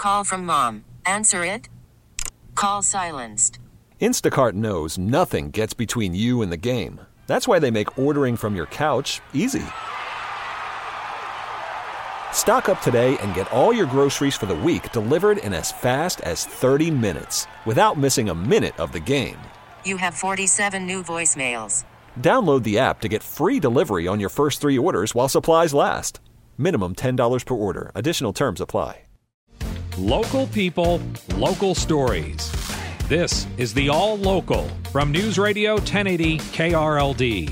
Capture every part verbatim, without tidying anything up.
call from mom. Answer it. Call silenced. Instacart knows nothing gets between you and the game. That's why they make ordering from your couch easy. Stock up today and get all your groceries for the week delivered in as fast as thirty minutes without missing a minute of the game. You have forty-seven new voicemails. Download the app to get free delivery on your first three orders while supplies last. Minimum ten dollars per order. Additional terms apply. Local people, local stories. This is the All Local from News Radio ten eighty K R L D.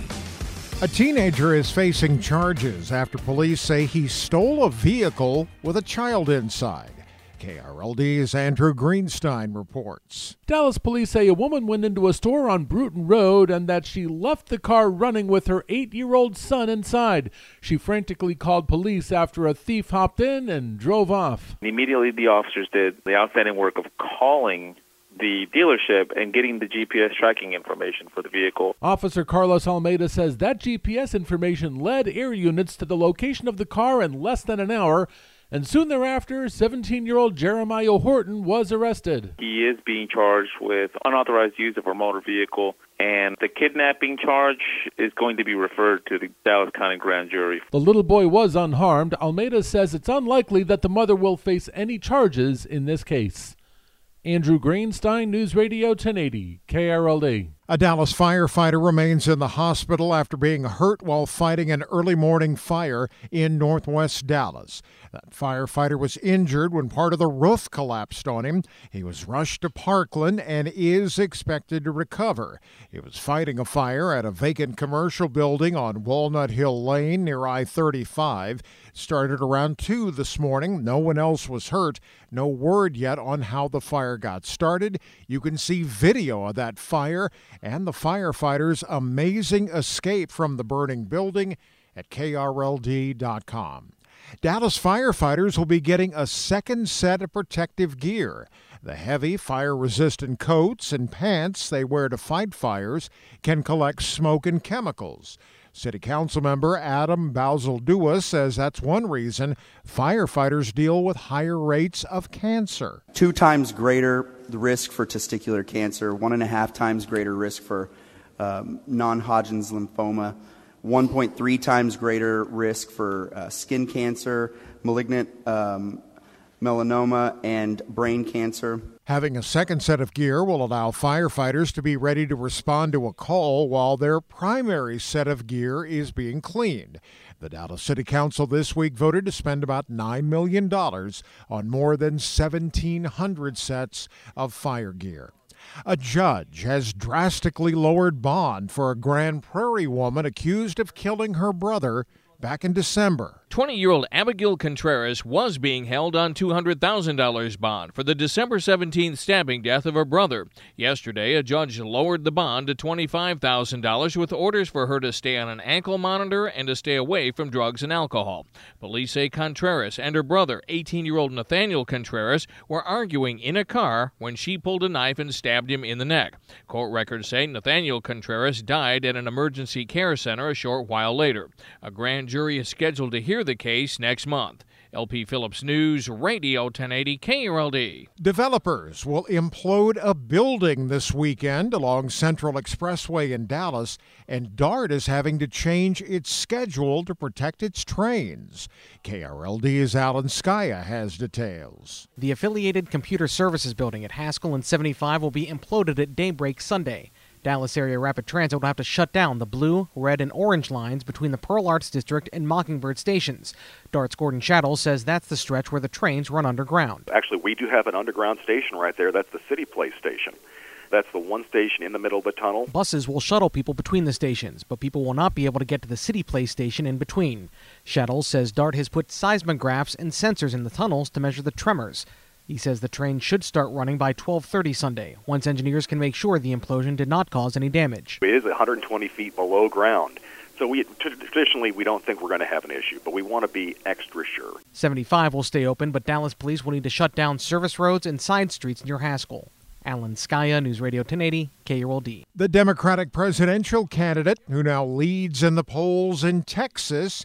A teenager is facing charges after police say he stole a vehicle with a child inside. K R L D's Andrew Greenstein reports. Dallas police say a woman went into a store on Bruton Road and that she left the car running with her eight-year-old son inside. She frantically called police after a thief hopped in and drove off. Immediately, the officers did the outstanding work of calling the dealership and getting the G P S tracking information for the vehicle. Officer Carlos Almeida says that G P S information led air units to the location of the car in less than an hour, and soon thereafter, seventeen-year-old Jeremiah Horton was arrested. He is being charged with unauthorized use of a motor vehicle, and the kidnapping charge is going to be referred to the Dallas County Grand Jury. The little boy was unharmed. Almeida says it's unlikely that the mother will face any charges in this case. Andrew Greenstein, News Radio ten eighty, K R L D. A Dallas firefighter remains in the hospital after being hurt while fighting an early morning fire in northwest Dallas. That firefighter was injured when part of the roof collapsed on him. He was rushed to Parkland and is expected to recover. He was fighting a fire at a vacant commercial building on Walnut Hill Lane near I thirty-five. It started around two this morning. No one else was hurt. No word yet on how the fire got started. You can see video of that fire and the firefighters' amazing escape from the burning building at K R L D dot com. Dallas firefighters will be getting a second set of protective gear. The heavy fire-resistant coats and pants they wear to fight fires can collect smoke and chemicals. City Council member Adam Basil-Dua says that's one reason firefighters deal with higher rates of cancer. Two times greater the risk for testicular cancer, one and a half times greater risk for um, non-Hodgkin's lymphoma, one point three times greater risk for uh, skin cancer, malignant um, melanoma, and brain cancer. Having a second set of gear will allow firefighters to be ready to respond to a call while their primary set of gear is being cleaned. The Dallas City Council this week voted to spend about nine million dollars on more than seventeen hundred sets of fire gear. A judge has drastically lowered bond for a Grand Prairie woman accused of killing her brother back in December. twenty-year-old Abigail Contreras was being held on two hundred thousand dollars bond for the December seventeenth stabbing death of her brother. Yesterday, a judge lowered the bond to twenty-five thousand dollars with orders for her to stay on an ankle monitor and to stay away from drugs and alcohol. Police say Contreras and her brother, eighteen-year-old Nathaniel Contreras, were arguing in a car when she pulled a knife and stabbed him in the neck. Court records say Nathaniel Contreras died at an emergency care center a short while later. A grand jury is scheduled to hear the case next month. L P Phillips News Radio ten eighty K R L D. Developers will implode a building this weekend along Central Expressway in Dallas, and DART is having to change its schedule to protect its trains. K R L D's Alan Skaya has details. The affiliated computer services building at Haskell and seventy-five will be imploded at daybreak Sunday. Dallas Area Rapid Transit will have to shut down the blue, red, and orange lines between the Pearl Arts District and Mockingbird stations. DART's Gordon Chattel says that's the stretch where the trains run underground. Actually, we do have an underground station right there. That's the City Place station. That's the one station in the middle of the tunnel. Buses will shuttle people between the stations, but people will not be able to get to the City Place station in between. Chattel says DART has put seismographs and sensors in the tunnels to measure the tremors. He says the train should start running by twelve thirty Sunday, once engineers can make sure the implosion did not cause any damage. It is one hundred twenty feet below ground, so we traditionally we don't think we're going to have an issue, but we want to be extra sure. seventy-five will stay open, but Dallas police will need to shut down service roads and side streets near Haskell. Alan Skaya, News Radio ten eighty, K R L D. The Democratic presidential candidate, who now leads in the polls in Texas,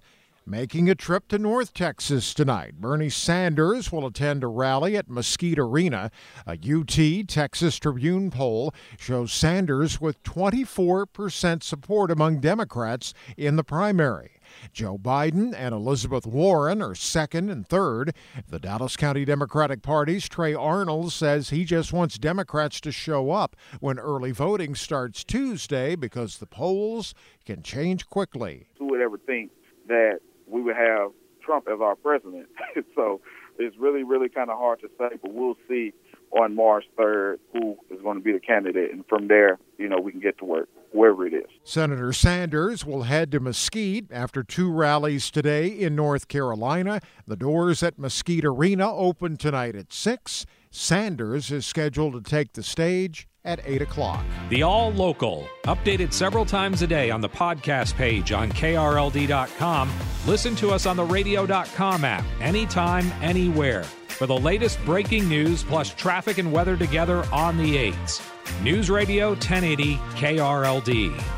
Making a trip to North Texas tonight, Bernie Sanders will attend a rally at Mesquite Arena. A U T Texas Tribune poll shows Sanders with twenty-four percent support among Democrats in the primary. Joe Biden and Elizabeth Warren are second and third. The Dallas County Democratic Party's Trey Arnold says he just wants Democrats to show up when early voting starts Tuesday because the polls can change quickly. Who would ever think that we would have Trump as our president? So it's really, really kind of hard to say, but we'll see on March third who is going to be the candidate. And from there, you know, we can get to work, wherever it is. Senator Sanders will head to Mesquite after two rallies today in North Carolina. The doors at Mesquite Arena open tonight at six. Sanders is scheduled to take the stage at eight o'clock. The All Local, updated several times a day on the podcast page on K R L D dot com. Listen to us on the radio dot com app, anytime, anywhere. For the latest breaking news plus traffic and weather together on the eights. News Radio ten eighty K R L D.